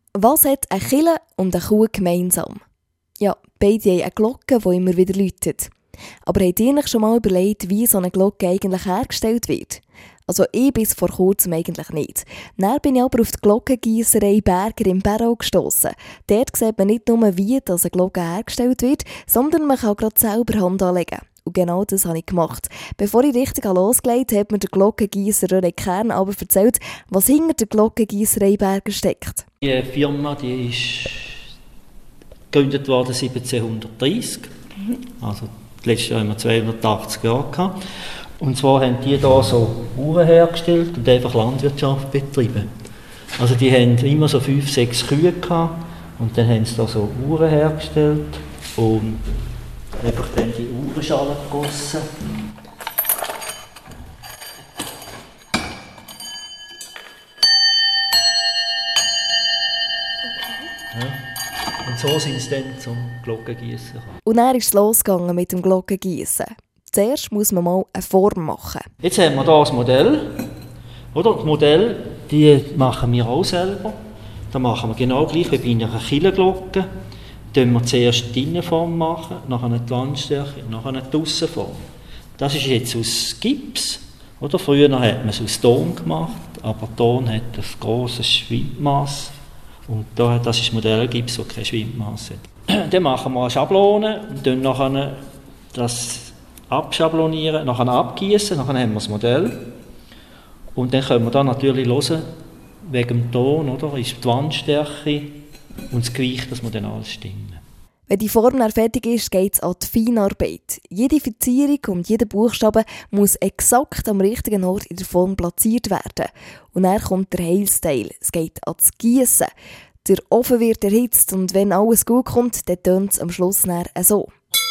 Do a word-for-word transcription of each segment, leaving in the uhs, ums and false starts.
Was hat eine Kille und eine Kuh gemeinsam? Ja, beide haben eine Glocke, die immer wieder läutet. Aber habt ihr euch schon mal überlegt, wie so eine Glocke eigentlich hergestellt wird? Also ich bis vor kurzem eigentlich nicht. Dann bin ich aber auf die Glockengiesserei Berger im Barrow gestossen. Dort sieht man nicht nur, wie das eine Glocke hergestellt wird, sondern man kann gerade selber Hand anlegen. Und genau das habe ich gemacht. Bevor ich richtig losgelegt habe, hat mir der Glockengiesser René Kern aber erzählt, was hinter der Glockengiesserei Berger steckt. Die Firma die ist gegründet worden siebzehnhundertdreissig. Mhm. Also letztes Jahr haben wir zweihundertachtzig Jahre gehabt. Und zwar haben die hier so Uhren hergestellt und einfach Landwirtschaft betrieben. Also die haben immer so fünf, sechs Kühe gehabt und dann haben sie da so Uhren hergestellt und einfach dann die Uhrenschalen gegossen. Ja. Und so sind sie dann zum Glockengießen gekommen. Und dann ist es losgegangen mit dem Glockengießen. Zuerst muss man mal eine Form machen. Jetzt haben wir hier das Modell. Oder? Das Modell die machen wir auch selber. Da machen wir genau gleich wie bei einer Kirchenglocke. Da machen wir zuerst die Innenform machen, nachher die Landstärke, nachher die Aussenform. Das ist jetzt aus Gips. Oder? Früher hat man es aus Ton gemacht, aber Ton hat ein grosses Schwindmass. Und da, das ist das Modell Gips, das kein Schwindmass hat. Dann machen wir eine Schablone und dann nachher das abschablonieren, nachher abgießen, nachher haben wir das Modell. Und dann können wir da natürlich hören, wegen dem Ton, oder, ist die Wandstärke und das Gewicht, dass wir dann alles stimmen. Wenn die Form dann fertig ist, geht es an die Feinarbeit. Jede Verzierung und jeder Buchstabe muss exakt am richtigen Ort in der Form platziert werden. Und dann kommt der Heilsteil. Es geht ans Gießen. Der Ofen wird erhitzt und wenn alles gut kommt, dann tönt es am Schluss dann so.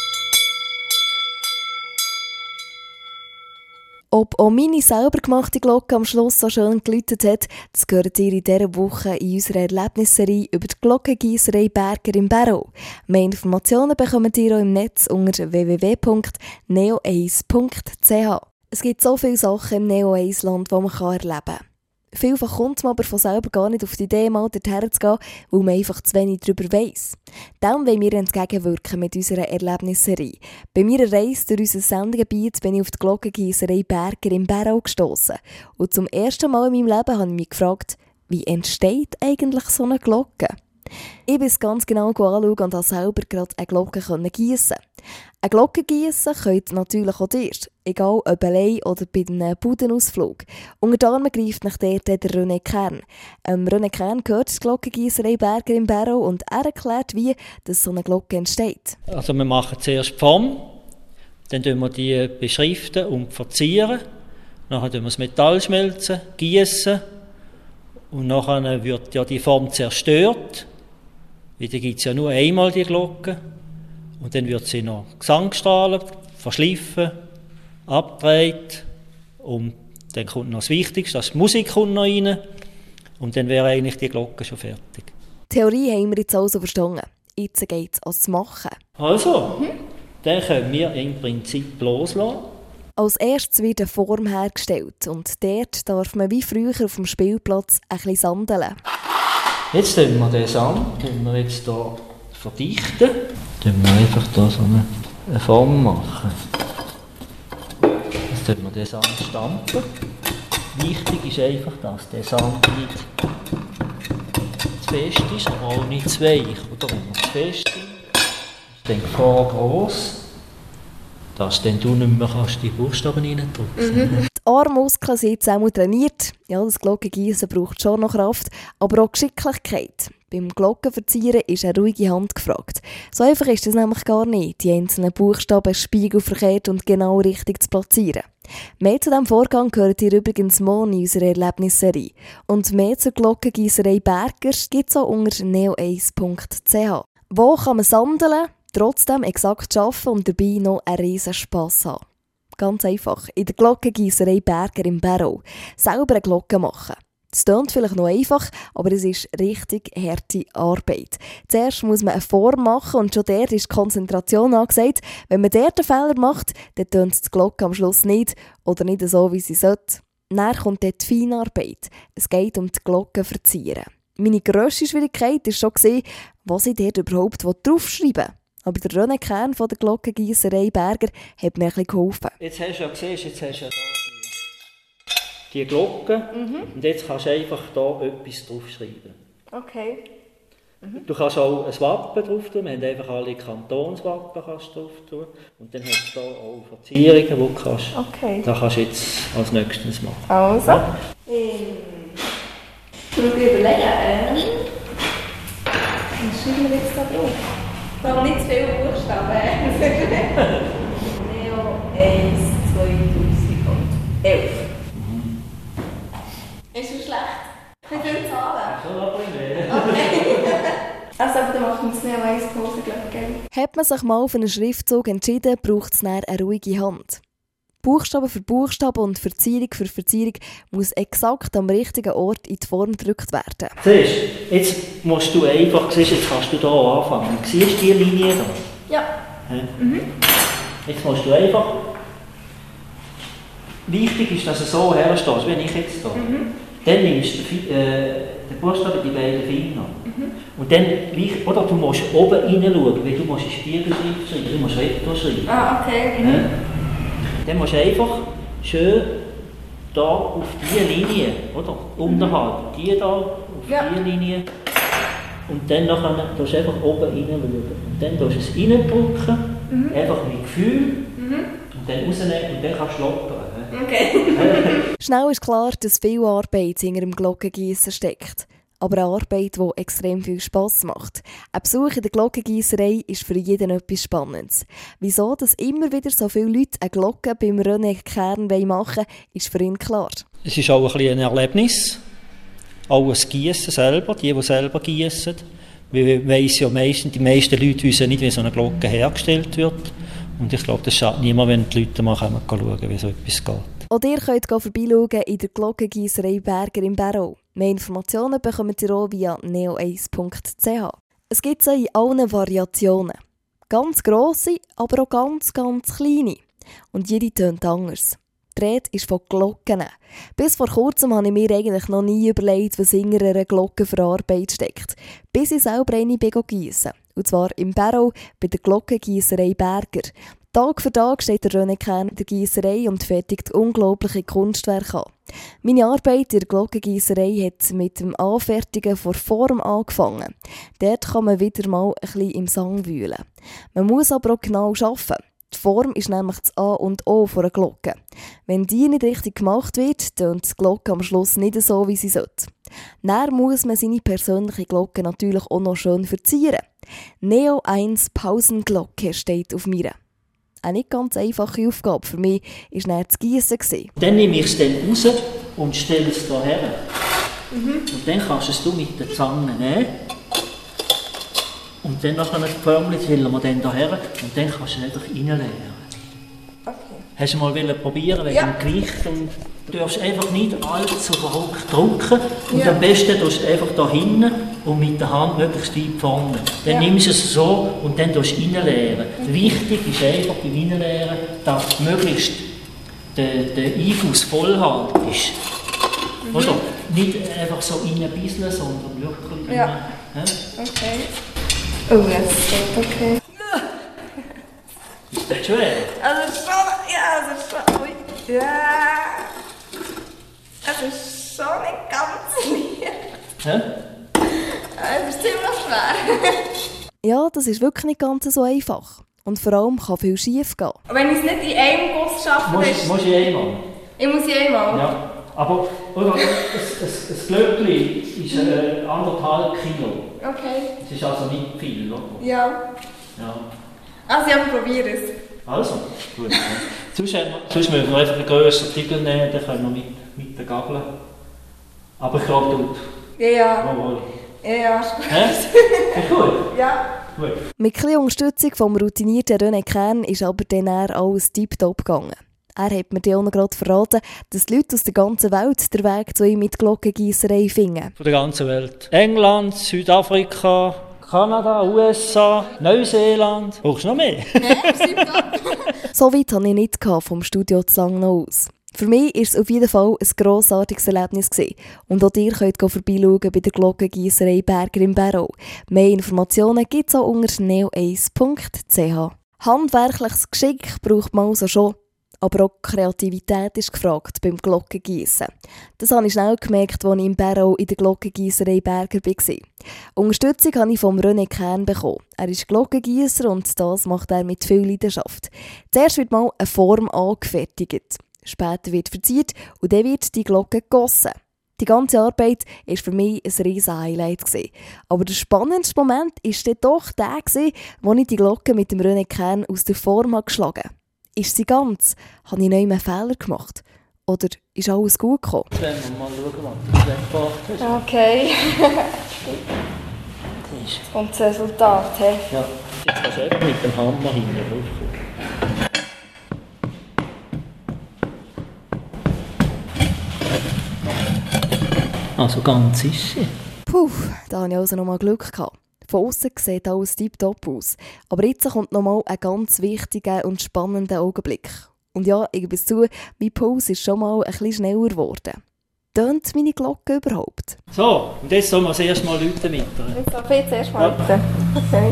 Ob auch meine selber gemachte Glocke am Schluss so schön geläutet hat, das gehört ihr in dieser Woche in unserer Erlebnisserie über die Glockengiesserei Berger im Barrow. Mehr Informationen bekommt ihr auch im Netz unter w w w punkt neo eins punkt c h. Es gibt so viele Sachen im Neo eins Land, die man erleben kann. Vielfach kommt man aber von selber gar nicht auf die Idee, mal dorthin zu gehen, weil man einfach zu wenig darüber weiss. Dem wollen wir entgegenwirken mit unserer Erlebnisserie. Bei meiner Reise durch unser Sendegebiet bin ich auf die Glockengiesserei Berger im Barrow gestossen. Und zum ersten Mal in meinem Leben habe ich mich gefragt, wie entsteht eigentlich so eine Glocke? Ich bin es ganz genau anschauen und konnte selber gerade eine Glocke giessen. Eine Glocke giessen könnt natürlich auch ihr, egal ob allein oder bei einem Budenausflug. Unter die Arme greift nach dort der René Kern. Ähm, René Kern gehört die Glockengiesserei Berger im Barrow und er erklärt, wie dass so eine Glocke entsteht. Also wir machen zuerst die Form, dann beschriften wir die beschriften und verzieren, dann schmelzen wir das Metall, schmelzen, gießen und nachher wird ja die Form zerstört. Wieder gibt es ja nur einmal die Glocke. Und dann wird sie noch gesangstrahlt, verschliffen, abgedreht. Und dann kommt noch das Wichtigste, dass die Musik kommt noch rein. Und dann wäre eigentlich die Glocke schon fertig. Die Theorie haben wir jetzt also verstanden. Jetzt geht es ans Machen. Also, mhm. Dann können wir im Prinzip loslassen. Als erstes wird eine Form hergestellt. Und dort darf man wie früher auf dem Spielplatz ein bisschen sandeln. Jetzt tun wir den Sand tun wir jetzt hier verdichten. Dann wir einfach hier so eine, eine Form machen. Jetzt tun wir den Sand stampfen. Wichtig ist einfach, dass der Sand nicht zu fest ist, aber auch nicht zu weich. Oder wenn er zu fest ist, ist die Gefahr gross, dass dann du nicht mehr die Buchstaben reindrücken kannst. Mhm. Die Armmuskeln sind jetzt auch trainiert. Ja, das Glockengießen braucht schon noch Kraft, aber auch Geschicklichkeit. Beim Glockenverzieren ist eine ruhige Hand gefragt. So einfach ist es nämlich gar nicht, die einzelnen Buchstaben spiegelverkehrt und genau richtig zu platzieren. Mehr zu diesem Vorgang gehört ihr übrigens morgen in unserer Erlebnisserie. Und mehr zur Glockengießerei Berger gibt es auch unter neo eins punkt c h. Wo kann man sandeln, trotzdem exakt arbeiten und dabei noch einen riesen Spass haben? Ganz einfach, in der Glockengiesserei Berger im Barrow. Selber eine Glocke machen. Das klingt vielleicht noch einfach, aber es ist richtig harte Arbeit. Zuerst muss man eine Form machen und schon dort ist die Konzentration angesagt. Wenn man dort einen Fehler macht, dann tönt die Glocke am Schluss nicht oder nicht so, wie sie sollte. Dann kommt dort die Feinarbeit. Es geht um die Glockenverzieren. Meine grösste Schwierigkeit war schon, was ich dort überhaupt draufschreiben will. Aber der René Kern von der Glockengiesserei Berger hat mir ein bisschen geholfen. Jetzt hast du ja gesehen, jetzt hast du ja die Glocke mhm. und jetzt kannst du einfach hier etwas draufschreiben. Okay. Mhm. Du kannst auch ein Wappen drauf tun, wir haben einfach alle Kantonswappen kannst drauf tun. Und dann hast du hier auch Verzierungen, die du kannst. Okay. Das kannst du jetzt als nächstes machen. Also. Ja. Ich muss überlegen. Was schreiben wir jetzt da drauf? Da nicht zu viele Buchstaben. Neo eins zweitausendelf. Mhm. Ist das schlecht? Wie viele Zahlen? Schon ein bisschen mehr. Okay. Also, dann machen wir es Neo eins Pause, glaube ich. Hat man sich mal für einen Schriftzug entschieden, braucht es dann eine ruhige Hand. Buchstabe für Buchstabe und Verzierung für Verzierung muss exakt am richtigen Ort in die Form gedrückt werden. Siehst du, jetzt musst du einfach, siehst, jetzt kannst du hier anfangen. Siehst du diese Linie hier? Ja. ja. Mhm. Jetzt musst du einfach, wichtig ist, dass du so herstehst, wie ich jetzt hier. Mhm. Dann nimmst du äh, den Buchstaben, die beiden Finger. Mhm. Und dann, oder du musst oben reinschauen, weil du musst in Spiegelschrift schreiben, du musst Rektor schreiben. Ah, okay. Mhm. Ja. Dann musst du einfach schön hier auf diese Linie, oder? Unterhalb, die hier auf ja. diese Linie. Und dann tust du einfach oben reinschauen. Und dann tust du es reindrücken, mhm. einfach mit Gefühl. Mhm. Und dann rausnehmen und dann kannst du lockern. Okay. Schnell ist klar, dass viel Arbeit hinter dem Glockengießen steckt. Aber eine Arbeit, die extrem viel Spass macht. Ein Besuch in der Glockengiesserei ist für jeden etwas Spannendes. Wieso, dass immer wieder so viele Leute eine Glocke beim René Kern machen wollen, ist für ihn klar. Es ist auch ein, ein Erlebnis. Auch das Gießen selber, die, die selber gießen. Wir weiss ja meistens, die meisten Leute wissen nicht, wie so eine Glocke hergestellt wird. Und ich glaube, das schadet niemand, wenn die Leute mal schauen können, wie so etwas geht. Auch ihr könnt vorbeischauen in der Glockengiesserei Berger im Barrow. Mehr Informationen bekommt ihr auch via neo eins punkt c h. Es gibt sie in allen Variationen. Ganz grosse, aber auch ganz, ganz kleine. Und jede tönt anders. Die Rede ist von Glocken. Bis vor kurzem habe ich mir eigentlich noch nie überlegt, was hinter einer Glocke für Arbeit steckt. Bis ich selber eine giessen. Und zwar im Barrow bei der Glockengiesserei Berger. Tag für Tag steht der René Kern in der Giesserei und fertigt unglaubliche Kunstwerke an. Meine Arbeit in der Glockengiesserei hat mit dem Anfertigen von Form angefangen. Dort kann man wieder mal ein bisschen im Sang wühlen. Man muss aber auch genau arbeiten. Die Form ist nämlich das A und O von einer Glocke. Wenn die nicht richtig gemacht wird, tönt die Glocke am Schluss nicht so, wie sie sollte. Dann muss man seine persönliche Glocke natürlich auch noch schön verzieren. Neo eins Pausenglocke steht auf mir. Eine nicht ganz einfache Aufgabe für mich war dann das Giessen. Dann nehme ich es dann raus und stelle es hier her. Mhm. Und dann kannst du es mit der Zange nehmen. Und dann noch ein Förmchen stellen wir dann hierher und dann kannst du es einfach reinleeren. Okay. Hast du mal probieren wegen ja. dem Gewicht? Und du darfst einfach nicht allzu verrückt drücken. Und ja. am besten tust du einfach hier hinten und mit der Hand möglichst weit vorne. Dann ja. nimmst du es so und dann tust du reinleeren. Mhm. Wichtig ist einfach beim Reinleeren, dass möglichst der, der Einfuss vollhalt ist. Mhm. Oder? Nicht einfach so reinbisseln, sondern wirklich. Ja. Ja? Okay. Oh, jetzt geht okay. Ist das schwer? Also schon, ja, also schon. Ui. Ja. Also schon nicht ganz leicht. Hä? Es ist ziemlich schwer. Ja, das ist wirklich nicht ganz so einfach. Und vor allem kann viel schief gehen. Wenn ich es nicht in einem Guss schaffe, dann ist... Musst du einmal. Ich muss einmal? Ja. Aber oder, ein, ein Glöckchen ist äh, anderthalb Kilo. Okay. Das ist also nicht viel, oder? Ja. Ja. Also ich probiere es. Also, gut. Ja. sonst, sonst müssen wir einfach einen grösseren Tiegel nehmen, dann können wir mit, mit der Gabel. Aber ich glaube, tut. Ja, ja. Jawohl. Ja, ja, ist gut. Hä? Ist gut? Ja. Gut. Mit ein bisschen Unterstützung vom routinierten René Kern ist aber dann alles tiptop gegangen. Er hat mir dann auch noch gerade verraten, dass die Leute aus der ganzen Welt den Weg zu ihm mit Glockengiesserei finden. Von der ganzen Welt. England, Südafrika, Kanada, U S A, Neuseeland. Brauchst du noch mehr? Nein, so weit hatte ich nicht vom Studio zu Langnau aus. Für mich war es auf jeden Fall ein grossartiges Erlebnis gewesen. Und auch ihr könnt vorbeischauen bei der Glockengiesserei Berger im Barrow. Mehr Informationen gibt es auch unter neo eins punkt c h. Handwerkliches Geschick braucht man also schon, aber auch Kreativität ist gefragt beim Glockengießen. Das habe ich schnell gemerkt, als ich im Barrow in der Glockengiesserei Berger war. Unterstützung habe ich vom René Kern bekommen. Er ist Glockengiesser und das macht er mit viel Leidenschaft. Zuerst wird mal eine Form angefertigt. Später wird verziert und dann wird die Glocke gegossen. Die ganze Arbeit war für mich ein riesen Highlight. Aber der spannendste Moment war dann doch der, als ich die Glocke mit dem René Kern aus der Form geschlagen habe. Ist sie ganz? Habe ich noch einen Fehler gemacht? Oder ist alles gut gekommen? Jetzt werden wir mal schauen, was du gemacht hast. Okay. Jetzt kommt das Resultat. He? Ja, jetzt kannst du eben mit dem Hammer hinten draufkommen. Also ganz ist sie. Puh, da hatte ich also noch mal Glück gehabt. Von außen sieht alles tiptop aus. Aber jetzt kommt noch mal ein ganz wichtiger und spannender Augenblick. Und ja, ich gebe es zu, mein Puls ist schon mal ein bisschen schneller geworden. Tönt meine Glocke überhaupt? So, und jetzt sollen wir das erste Mal läuten mit ihr. Jetzt darf ich jetzt erst mal läuten. Okay.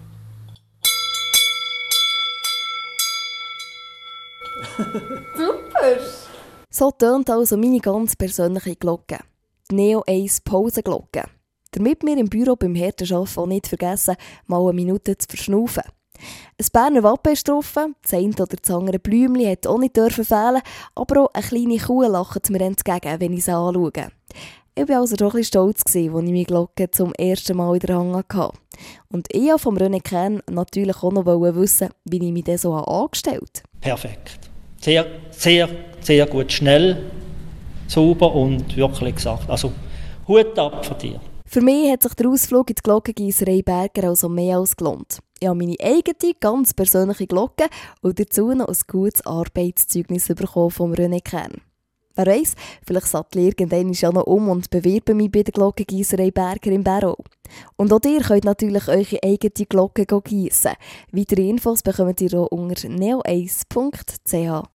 Super! So tönt also meine ganz persönliche Glocke. Die Neo eins Pausenglocke. Damit wir im Büro beim harten Arbeiten auch nicht vergessen, mal eine Minute zu verschnaufen. Ein Berner Wappen ist drauf, das eine oder das andere Blümchen hat auch nicht dürfen fehlen, aber auch eine kleine Kuh lacht mir entgegen, wenn ich sie anschaue. Ich war also doch ein bisschen stolz, als ich meine Glocke zum ersten Mal in der Hand hatte. Und ich wollte vom René Kern natürlich auch noch wissen, wie ich mich denn so angestellt habe. Perfekt. Sehr, sehr, sehr gut, schnell, sauber und wirklich gesagt. Also, Hut ab von dir. Für mich hat sich der Ausflug in die Glockengiesserei Berger also mehr als gelohnt. Ich habe meine eigene, ganz persönliche Glocke und dazu noch ein gutes Arbeitszeugnis bekommen vom René Kern. Wer weiss, vielleicht sattelt irgendwann ja noch um und bewerbe mich bei der Glockengiesserei Berger im Barrow. Und auch ihr könnt natürlich eure eigene Glocke gießen. Weitere Infos bekommt ihr auch unter neo eins punkt c h.